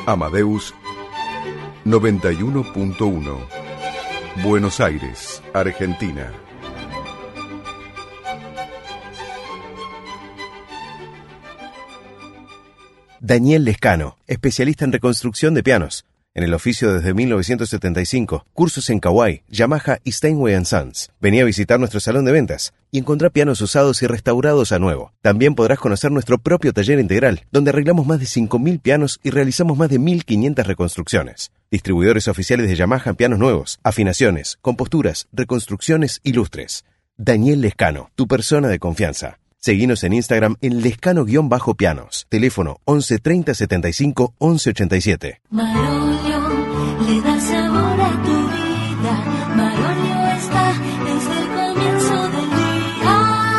Amadeus 91.1, Buenos Aires, Argentina. Daniel Lescano, especialista en reconstrucción de pianos. En el oficio desde 1975, cursos en Kawai, Yamaha y Steinway & Sons. Vení a visitar nuestro salón de ventas y encontrá pianos usados y restaurados a nuevo. También podrás conocer nuestro propio taller integral, donde arreglamos más de 5.000 pianos y realizamos más de 1.500 reconstrucciones. Distribuidores oficiales de Yamaha en pianos nuevos, afinaciones, composturas, reconstrucciones y lustres. Daniel Lescano, tu persona de confianza. Seguinos en Instagram en lescano-pianos. Teléfono 11 30 75 11 87. Marolio le da sabor a tu vida. Marolio está desde el comienzo del día.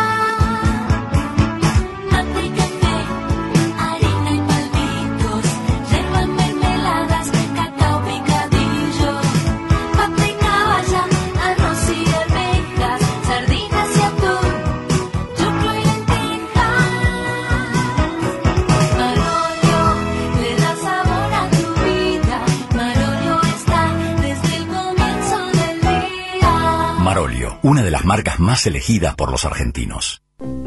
Mate y café, harina y palmitos, yerba, mermeladas, cacao picadillo, papa y caballa, arroz y arvejas, sardinas y atún, choclo y lentejas. Marolio le da sabor a tu vida. Marolio está desde el comienzo del día. Marolio, una de las marcas más elegidas por los argentinos.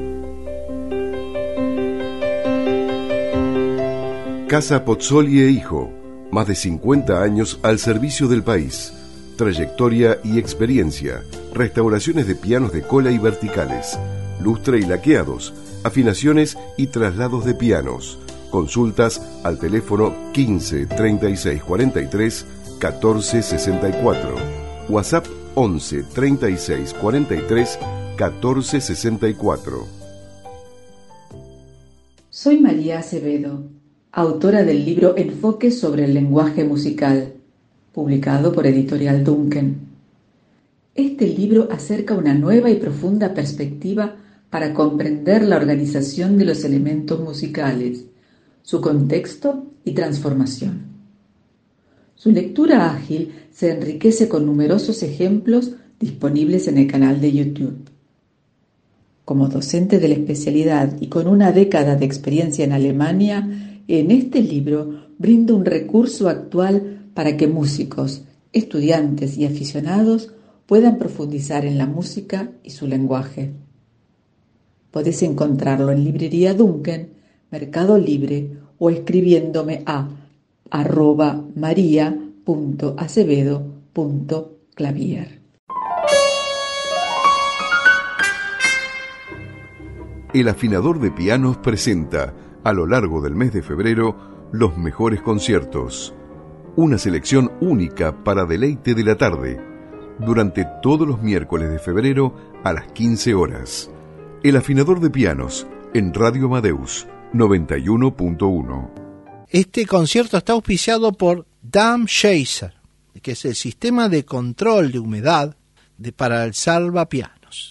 Casa Pozzoli e Hijo, más de 50 años al servicio del país. Trayectoria y experiencia, restauraciones de pianos de cola y verticales, lustre y laqueados, afinaciones y traslados de pianos. Consultas al teléfono 15 36 43 14 64. WhatsApp 11 36 43 14 64. Soy María Acevedo, autora del libro Enfoques sobre el lenguaje musical, publicado por Editorial Duncan. Este libro acerca una nueva y profunda perspectiva para comprender la organización de los elementos musicales, su contexto y transformación. Su lectura ágil se enriquece con numerosos ejemplos disponibles en el canal de YouTube. Como docente de la especialidad y con una década de experiencia en Alemania, en este libro brindo un recurso actual para que músicos, estudiantes y aficionados puedan profundizar en la música y su lenguaje. Podés encontrarlo en Librería Duncan, Mercado Libre o escribiéndome a @maria.acevedo.clavier. El afinador de pianos presenta, a lo largo del mes de febrero, los mejores conciertos. Una selección única para deleite de la tarde, durante todos los miércoles de febrero a las 15 horas. El afinador de pianos, en Radio Amadeus 91.1. Este concierto está auspiciado por Dam Chaser, que es el sistema de control de humedad para el salvapianos.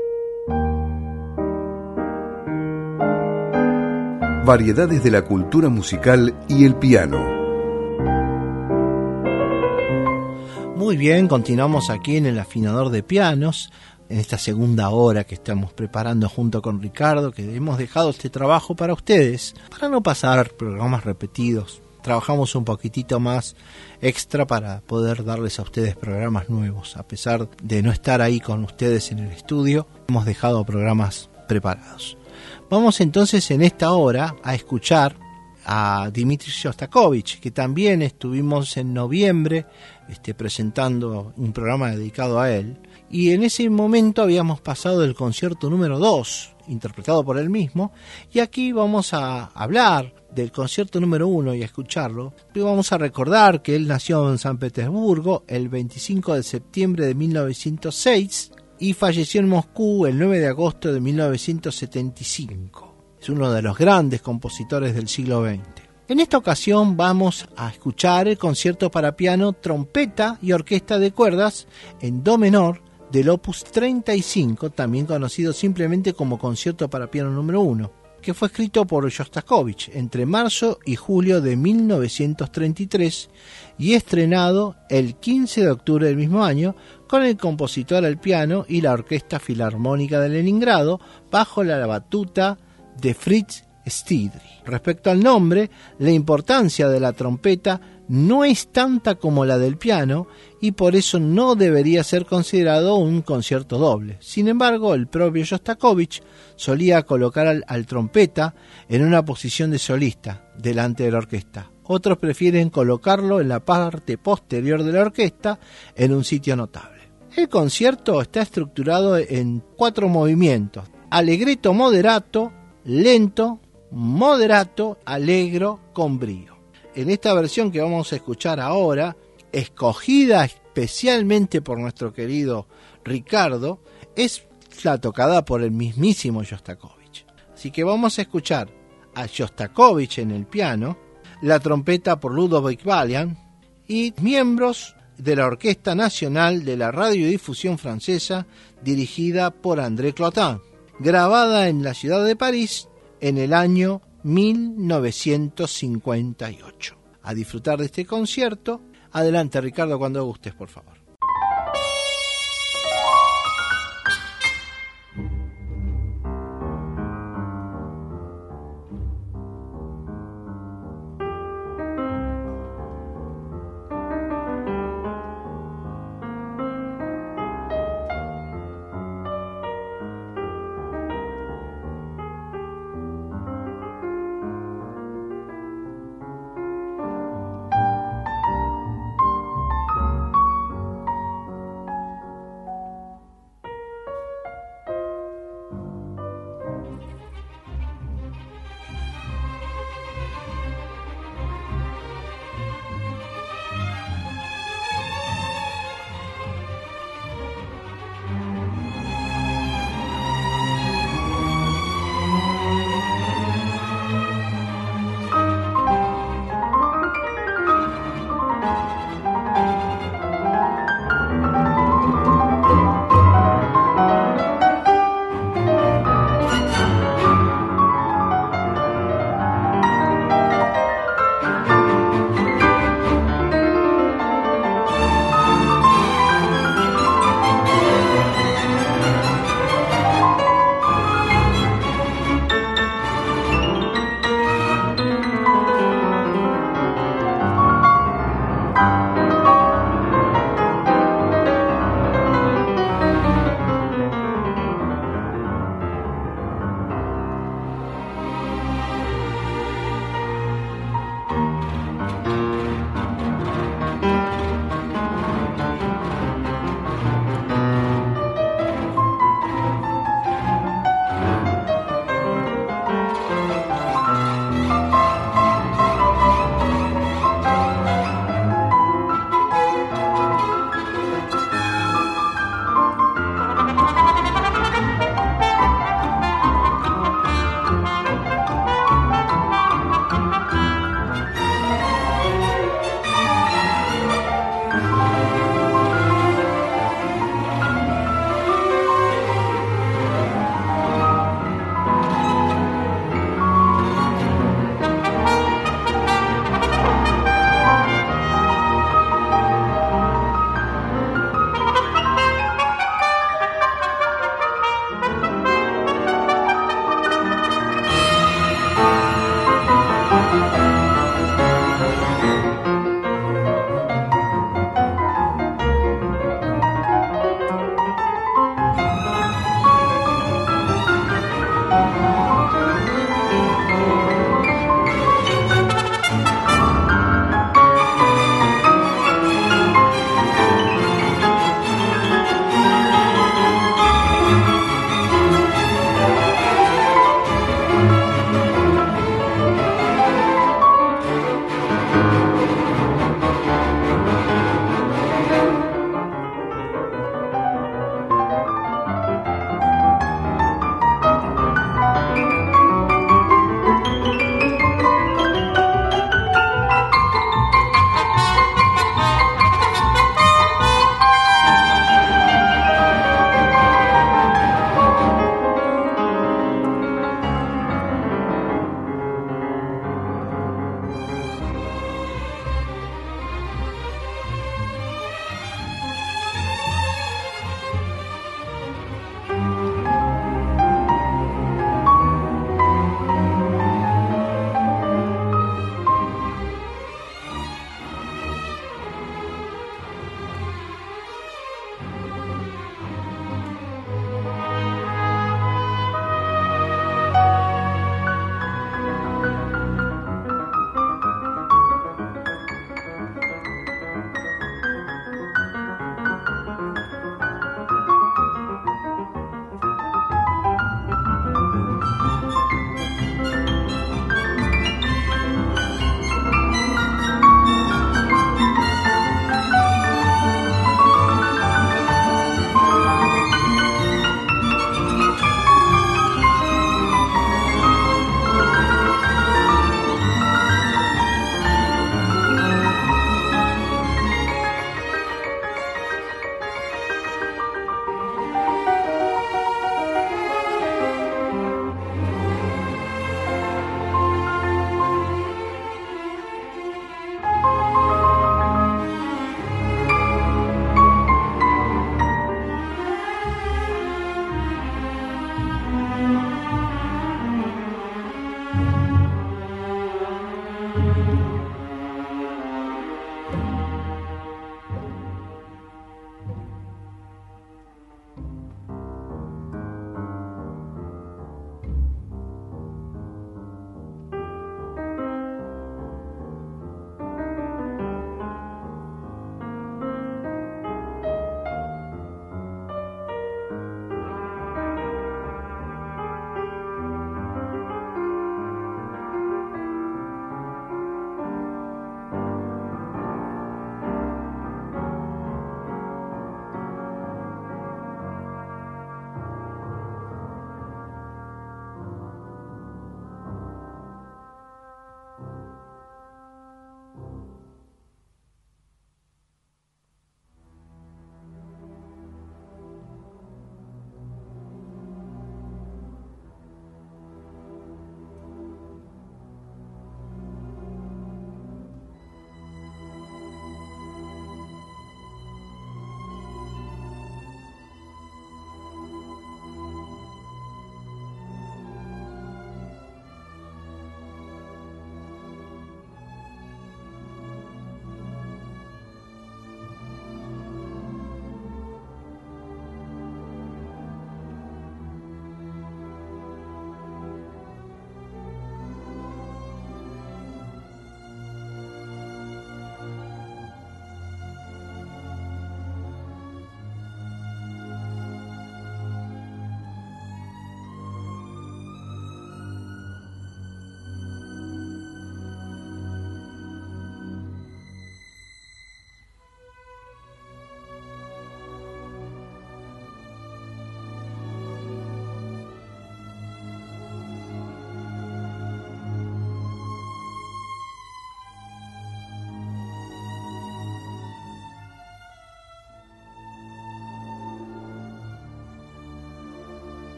Variedades de la cultura musical y el piano. Muy bien, continuamos aquí en el afinador de pianos, en esta segunda hora que estamos preparando junto con Ricardo, que hemos dejado este trabajo para ustedes, para no pasar programas repetidos. Trabajamos un poquitito más extra para poder darles a ustedes programas nuevos. A pesar de no estar ahí con ustedes en el estudio, hemos dejado programas preparados. Vamos entonces en esta hora a escuchar a Dmitri Shostakovich, que también estuvimos en noviembre presentando un programa dedicado a él, y en ese momento habíamos pasado el concierto número 2, interpretado por él mismo, y aquí vamos a hablar del concierto número 1 y a escucharlo. Y vamos a recordar que él nació en San Petersburgo el 25 de septiembre de 1906 y falleció en Moscú el 9 de agosto de 1975. Es uno de los grandes compositores del siglo XX. En esta ocasión vamos a escuchar el concierto para piano, trompeta y orquesta de cuerdas en do menor del opus 35, también conocido simplemente como concierto para piano número 1, que fue escrito por Shostakovich entre marzo y julio de 1933 y estrenado el 15 de octubre del mismo año con el compositor al piano y la Orquesta Filarmónica de Leningrado bajo la batuta de Fritz Stidri. Respecto al nombre, la importancia de la trompeta no es tanta como la del piano y por eso no debería ser considerado un concierto doble. Sin embargo, el propio Shostakovich solía colocar al trompeta en una posición de solista delante de la orquesta. Otros prefieren colocarlo en la parte posterior de la orquesta en un sitio notable. El concierto está estructurado en 4 movimientos: allegretto moderato, lento, moderato, allegro, con brío. En esta versión que vamos a escuchar ahora, escogida especialmente por nuestro querido Ricardo, es la tocada por el mismísimo Shostakovich. Así que vamos a escuchar a Shostakovich en el piano, la trompeta por Ludovic Valiant y miembros de la Orquesta Nacional de la Radiodifusión Francesa dirigida por André Clotin, grabada en la ciudad de París en el año 1958. A disfrutar de este concierto. Adelante, Ricardo, cuando gustes, por favor.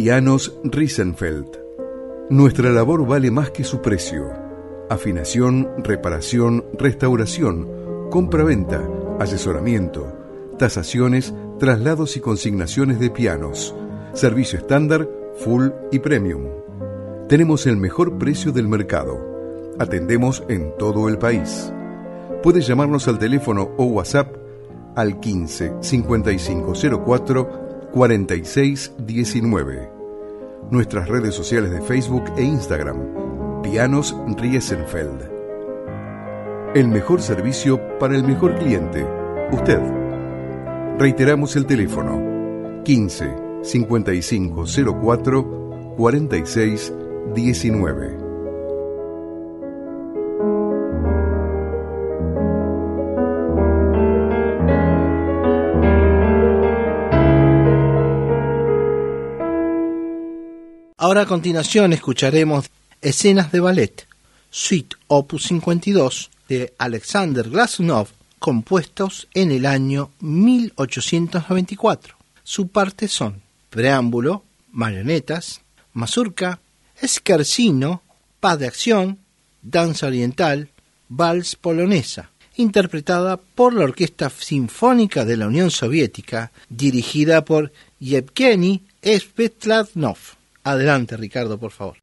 Pianos Riesenfeld. Nuestra labor vale más que su precio. Afinación, reparación, restauración, compra-venta, asesoramiento, tasaciones, traslados y consignaciones de pianos. Servicio estándar, full y premium. Tenemos el mejor precio del mercado. Atendemos en todo el país. Puedes llamarnos al teléfono o WhatsApp al 15 5504 46 19. Nuestras redes sociales de Facebook e Instagram, Pianos Riesenfeld. El mejor servicio para el mejor cliente, usted. Reiteramos el teléfono, 15 5504 46 19. Ahora a continuación escucharemos escenas de ballet, Suite Opus 52 de Alexander Glazunov, compuestos en el año 1894. Su parte son preámbulo, marionetas, mazurca, scherzino, pas de acción, danza oriental, vals polonesa, interpretada por la Orquesta Sinfónica de la Unión Soviética, dirigida por Yevgeny Svetlanov. Adelante, Ricardo, por favor.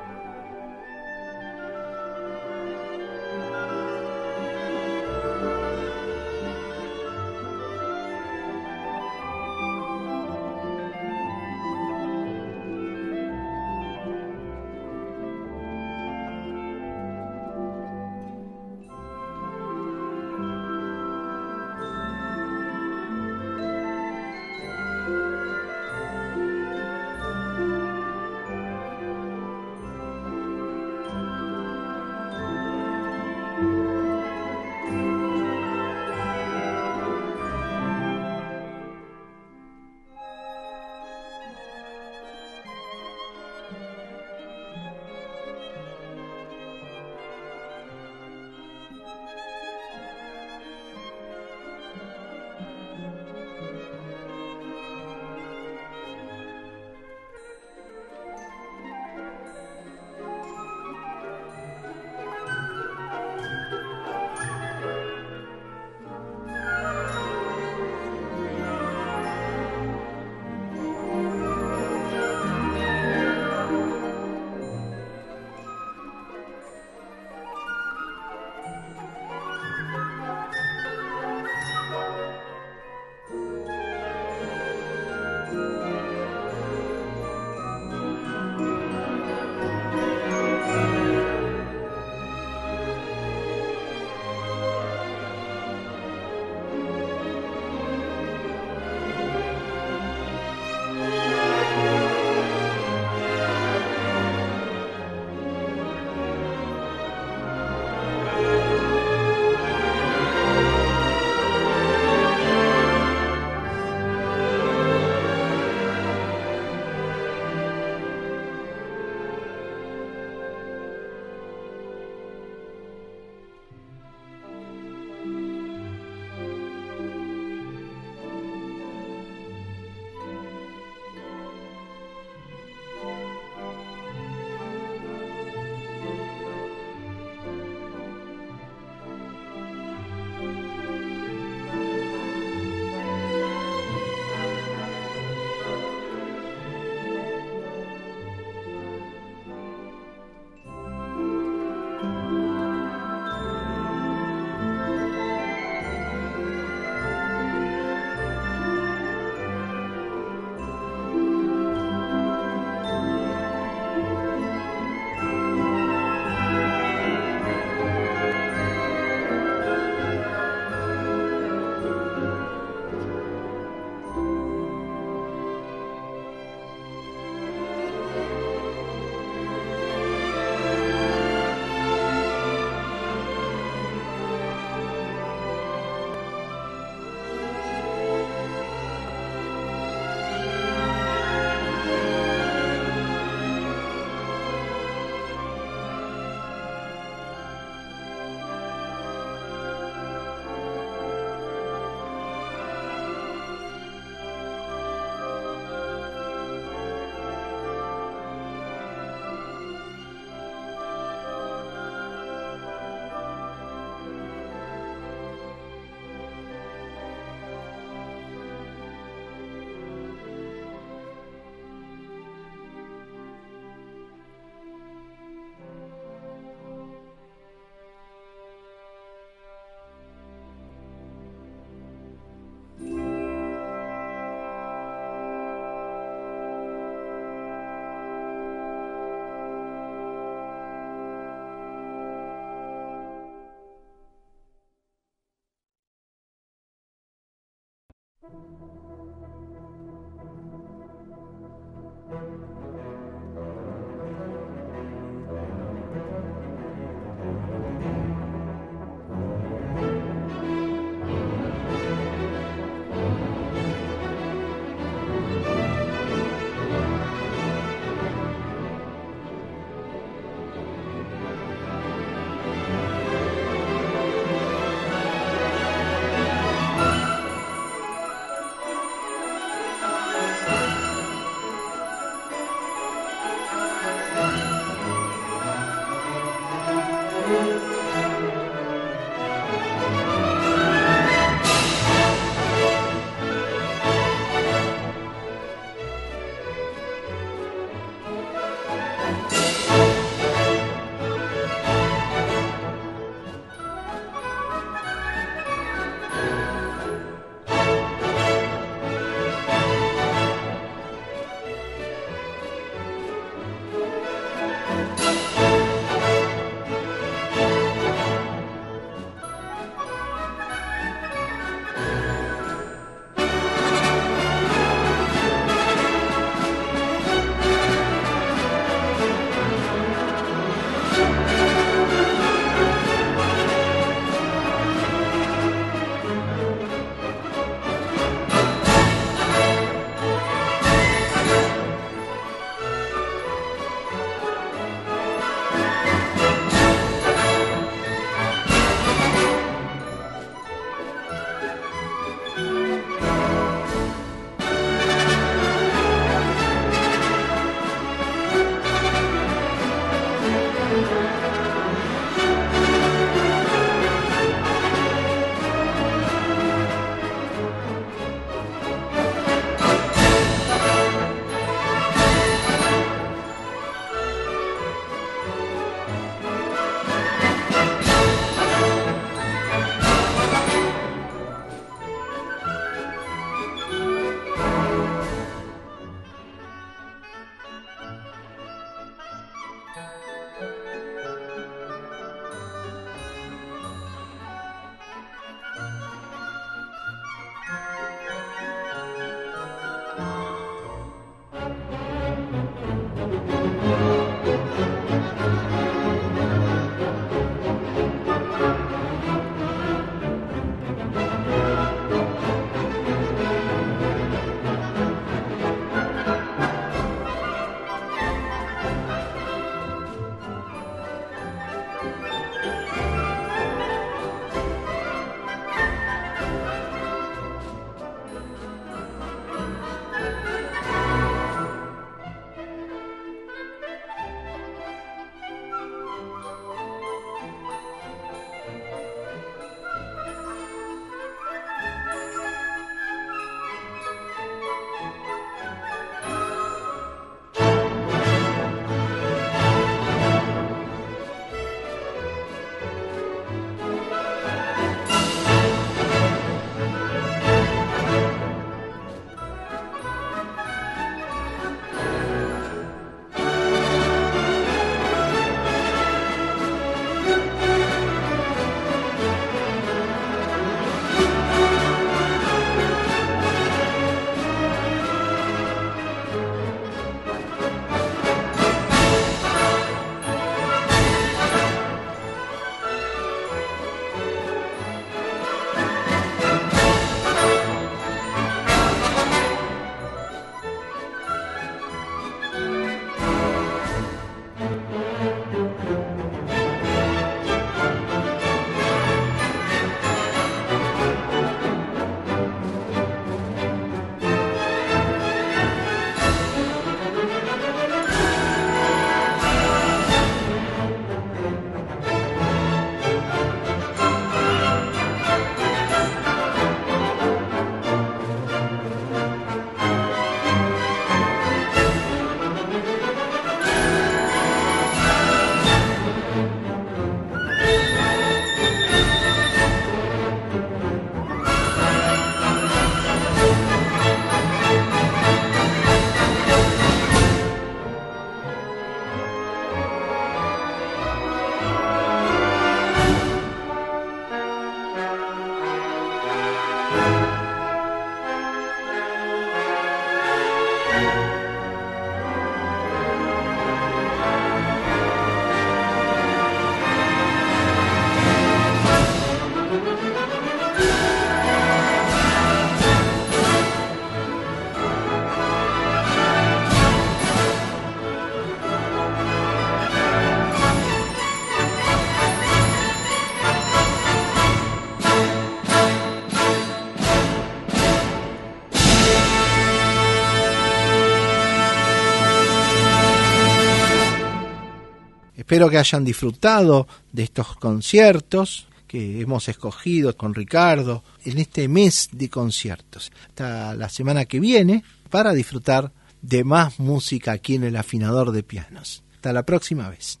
Espero que hayan disfrutado de estos conciertos que hemos escogido con Ricardo en este mes de conciertos. Hasta la semana que viene para disfrutar de más música aquí en el Afinador de Pianos. Hasta la próxima vez.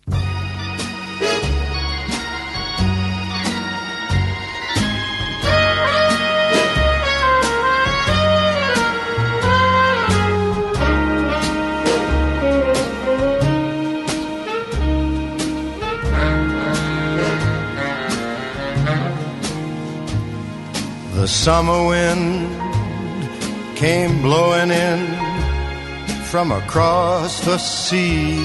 The summer wind came blowing in from across the sea.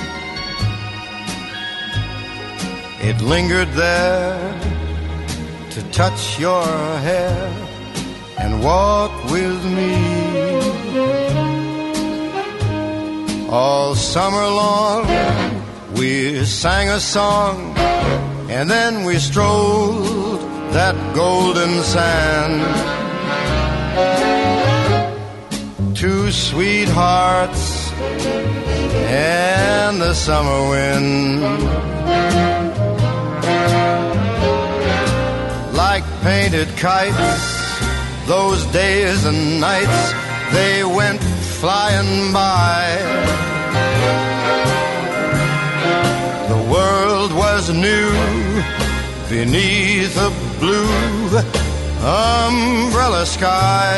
It lingered there to touch your hair and walk with me. All summer long we sang a song, and then we strolled that golden sand. Two sweethearts and the summer wind, like painted kites, those days and nights, they went flying by. The world was new beneath a blue umbrella sky.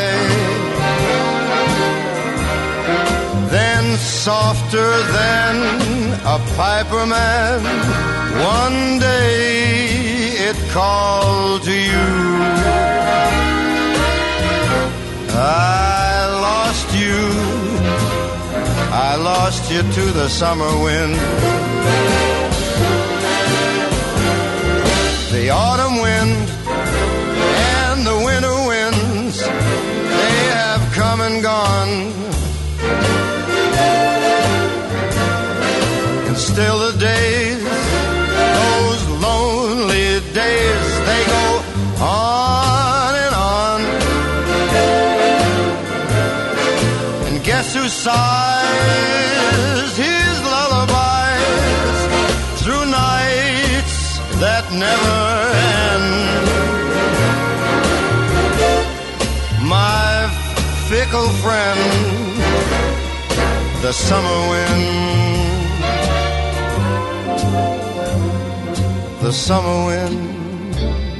Then softer than a piper man, one day it called to you. I lost you to the summer wind. The autumn wind and the winter winds, they have come and gone. And still the days, those lonely days, they go on and on. And guess who sighs his lullabies through nights that never end? My fickle friend, the summer wind. The summer wind,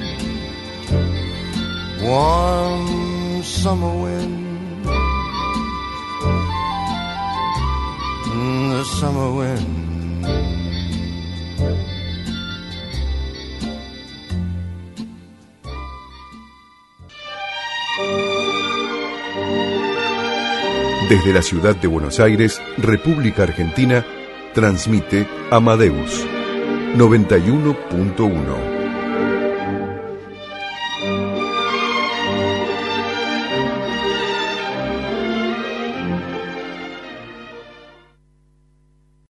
warm summer wind, the summer wind. Desde la ciudad de Buenos Aires, República Argentina, transmite Amadeus 91.1.